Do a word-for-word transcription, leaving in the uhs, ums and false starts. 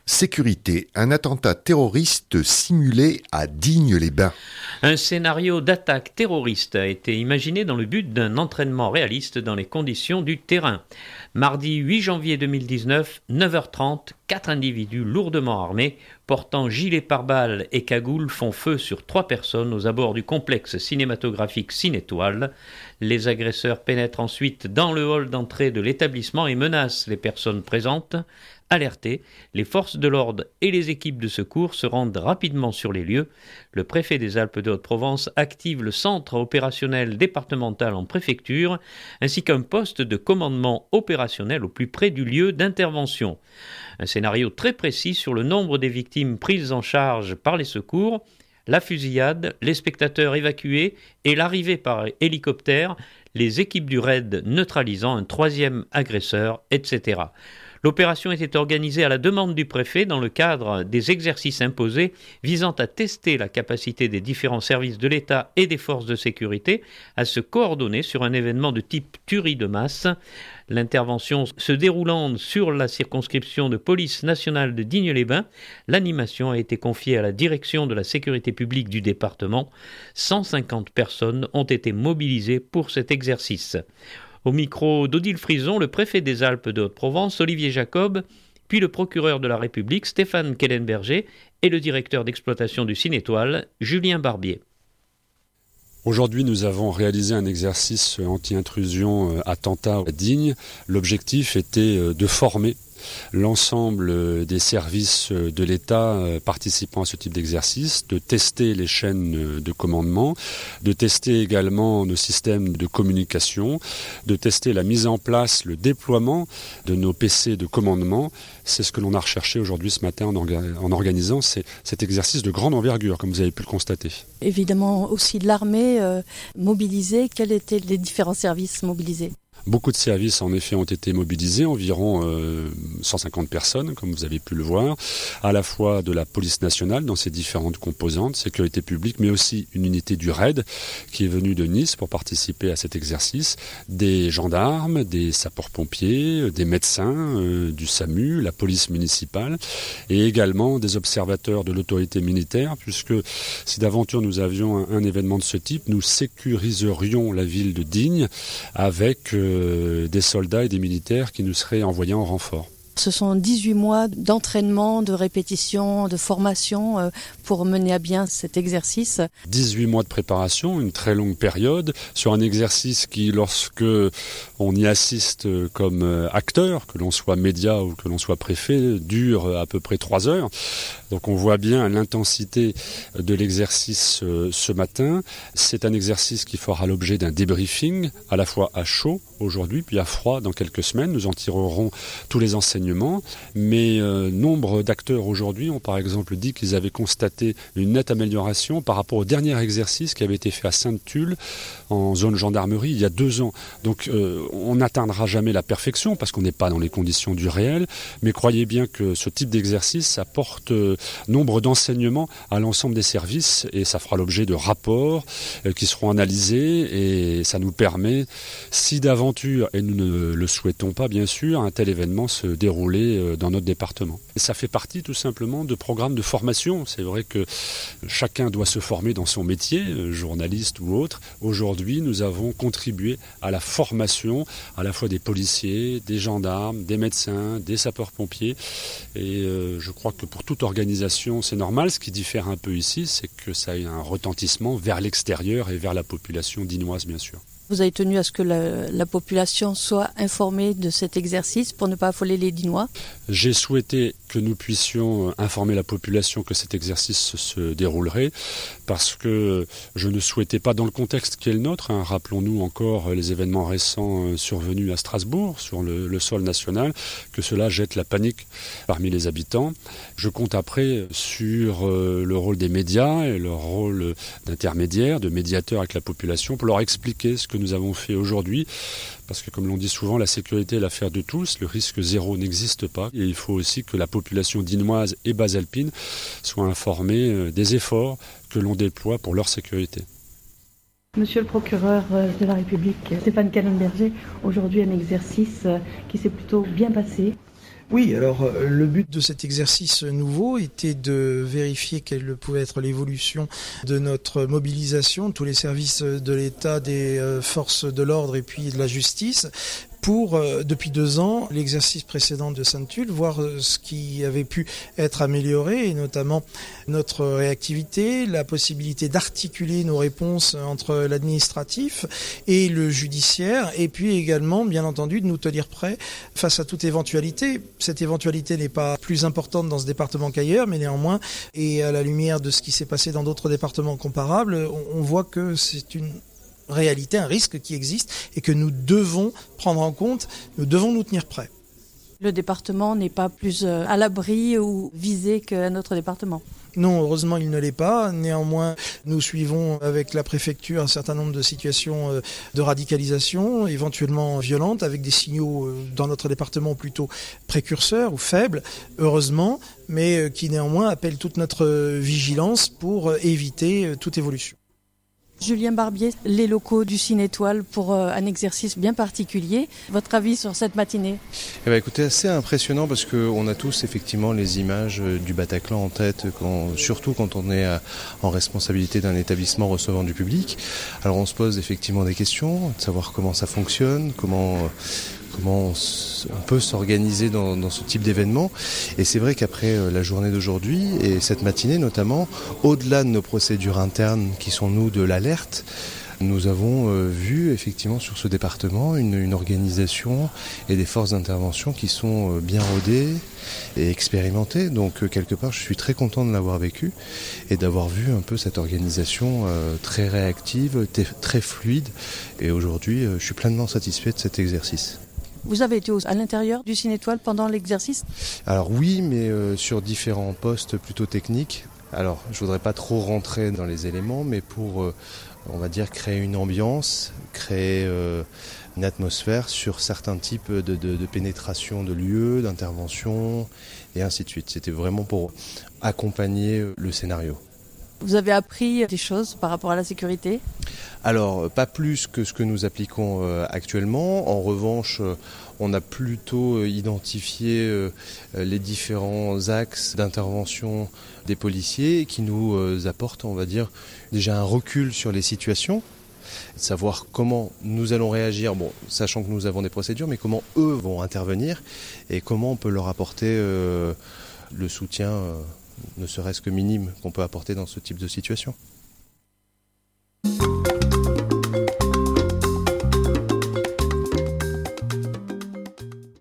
Sécurité, un attentat terroriste simulé à Digne-les-Bains. Un scénario d'attaque terroriste a été imaginé dans le but d'un entraînement réaliste dans les conditions du terrain. Mardi huit janvier deux mille dix-neuf, neuf heures trente, quatre individus lourdement armés, portant gilets pare-balles et cagoules, font feu sur trois personnes aux abords du complexe cinématographique Cinétoile. Les agresseurs pénètrent ensuite dans le hall d'entrée de l'établissement et menacent les personnes présentes. Alertés, les forces de l'ordre et les équipes de secours se rendent rapidement sur les lieux. Le préfet des Alpes-de-Haute-Provence active le centre opérationnel départemental en préfecture, ainsi qu'un poste de commandement opérationnel au plus près du lieu d'intervention. Un scénario très précis sur le nombre des victimes prises en charge par les secours, la fusillade, les spectateurs évacués et l'arrivée par hélicoptère, les équipes du raid neutralisant un troisième agresseur, et cetera. L'opération était organisée à la demande du préfet dans le cadre des exercices imposés visant à tester la capacité des différents services de l'État et des forces de sécurité à se coordonner sur un événement de type tuerie de masse. L'intervention se déroulant sur la circonscription de police nationale de Digne-les-Bains, l'animation a été confiée à la direction de la sécurité publique du département. cent cinquante personnes ont été mobilisées pour cet exercice. Au micro d'Odile Frison, le préfet des Alpes-de-Haute-Provence, Olivier Jacob, puis le procureur de la République, Stéphane Kellenberger, et le directeur d'exploitation du Cinétoile, Julien Barbier. Aujourd'hui, nous avons réalisé un exercice anti-intrusion attentat à Digne. L'objectif était de former l'ensemble des services de l'État participant à ce type d'exercice, de tester les chaînes de commandement, de tester également nos systèmes de communication, de tester la mise en place, le déploiement de nos P C de commandement. C'est ce que l'on a recherché aujourd'hui ce matin en, orga- en organisant ces, cet exercice de grande envergure, comme vous avez pu le constater. Évidemment aussi de l'armée euh, mobilisée. Quels étaient les différents services mobilisés ? Beaucoup de services, en effet, ont été mobilisés, environ euh, cent cinquante personnes, comme vous avez pu le voir, à la fois de la police nationale dans ses différentes composantes, sécurité publique, mais aussi une unité du raid qui est venue de Nice pour participer à cet exercice, des gendarmes, des sapeurs-pompiers, des médecins, euh, du SAMU, la police municipale, et également des observateurs de l'autorité militaire, puisque si d'aventure nous avions un, un événement de ce type, nous sécuriserions la ville de Digne avec euh, des soldats et des militaires qui nous seraient envoyés en renfort. Ce sont dix-huit mois d'entraînement, de répétition, de formation euh, pour mener à bien cet exercice. dix-huit mois de préparation, une très longue période, sur un exercice qui, lorsque on y assiste comme acteur, que l'on soit média ou que l'on soit préfet, dure à peu près trois heures. Donc on voit bien l'intensité de l'exercice ce matin. C'est un exercice qui fera l'objet d'un débriefing, à la fois à chaud aujourd'hui, puis à froid dans quelques semaines. Nous en tirerons tous les enseignements. Mais euh, nombre d'acteurs aujourd'hui ont par exemple dit qu'ils avaient constaté une nette amélioration par rapport au dernier exercice qui avait été fait à Sainte-Tulle, en zone gendarmerie, il y a deux ans. Donc euh, on n'atteindra jamais la perfection parce qu'on n'est pas dans les conditions du réel. Mais croyez bien que ce type d'exercice apporte euh, nombre d'enseignements à l'ensemble des services et ça fera l'objet de rapports euh, qui seront analysés et ça nous permet, si d'aventure, et nous ne le souhaitons pas bien sûr, un tel événement se dérouler euh, dans notre département. Et ça fait partie tout simplement de programmes de formation. C'est vrai que chacun doit se former dans son métier, euh, journaliste ou autre. Aujourd'hui, nous avons contribué à la formation à la fois des policiers, des gendarmes, des médecins, des sapeurs-pompiers et euh, je crois que pour toute organisation, c'est normal. Ce qui diffère un peu ici, c'est que ça ait un retentissement vers l'extérieur et vers la population dinoise, bien sûr. Vous avez tenu à ce que la, la population soit informée de cet exercice pour ne pas affoler les Dinois ? J'ai souhaité que nous puissions informer la population que cet exercice se déroulerait parce que je ne souhaitais pas, dans le contexte qui est le nôtre, hein, rappelons-nous encore les événements récents survenus à Strasbourg, sur le, le sol national, que cela jette la panique parmi les habitants. Je compte après sur euh, le rôle des médias et leur rôle d'intermédiaire, de médiateur avec la population pour leur expliquer ce que nous avons fait aujourd'hui. Parce que comme l'on dit souvent, la sécurité est l'affaire de tous, le risque zéro n'existe pas. Et il faut aussi que la population dinoise et basalpine soit informée des efforts que l'on déploie pour leur sécurité. Monsieur le procureur de la République, Stéphane Kellenberger, aujourd'hui un exercice qui s'est plutôt bien passé. Oui, alors euh, le but de cet exercice nouveau était de vérifier quelle pouvait être l'évolution de notre mobilisation, tous les services de l'État, des euh, forces de l'ordre et puis de la justice, pour, euh, depuis deux ans, l'exercice précédent de Sainte-Tulle, voir euh, ce qui avait pu être amélioré, et notamment notre réactivité, la possibilité d'articuler nos réponses entre l'administratif et le judiciaire, et puis également, bien entendu, de nous tenir prêts face à toute éventualité. Cette éventualité n'est pas plus importante dans ce département qu'ailleurs, mais néanmoins, et à la lumière de ce qui s'est passé dans d'autres départements comparables, on, on voit que c'est une réalité, un risque qui existe et que nous devons prendre en compte, nous devons nous tenir prêts. Le département n'est pas plus à l'abri ou visé qu'un autre département. Non, heureusement, il ne l'est pas. Néanmoins, nous suivons avec la préfecture un certain nombre de situations de radicalisation, éventuellement violentes, avec des signaux dans notre département plutôt précurseurs ou faibles, heureusement, mais qui néanmoins appellent toute notre vigilance pour éviter toute évolution. Julien Barbier, les locaux du Ciné-Étoile pour euh, un exercice bien particulier. Votre avis sur cette matinée ? Eh ben, écoutez, assez impressionnant parce qu'on a tous effectivement les images du Bataclan en tête, quand, surtout quand on est à, en responsabilité d'un établissement recevant du public. Alors on se pose effectivement des questions, de savoir comment ça fonctionne, comment... Euh, comment on peut s'organiser dans, dans ce type d'événement. Et c'est vrai qu'après la journée d'aujourd'hui, et cette matinée notamment, au-delà de nos procédures internes qui sont nous de l'alerte, nous avons euh, vu effectivement sur ce département une, une organisation et des forces d'intervention qui sont euh, bien rodées et expérimentées. Donc euh, quelque part je suis très content de l'avoir vécu et d'avoir vu un peu cette organisation euh, très réactive, t- très fluide. Et aujourd'hui euh, je suis pleinement satisfait de cet exercice. Vous avez été à l'intérieur du Ciné-Étoile pendant l'exercice ? Alors oui, mais euh, sur différents postes plutôt techniques. Alors je voudrais pas trop rentrer dans les éléments, mais pour, euh, on va dire, créer une ambiance, créer euh, une atmosphère sur certains types de, de, de pénétration de lieux, d'intervention, et ainsi de suite. C'était vraiment pour accompagner le scénario. Vous avez appris des choses par rapport à la sécurité ? Alors, pas plus que ce que nous appliquons euh, actuellement. En revanche, euh, on a plutôt euh, identifié euh, les différents axes d'intervention des policiers qui nous euh, apportent, on va dire, déjà un recul sur les situations, de savoir comment nous allons réagir, bon, sachant que nous avons des procédures, mais comment eux vont intervenir et comment on peut leur apporter euh, le soutien, euh, ne serait-ce que minime, qu'on peut apporter dans ce type de situation.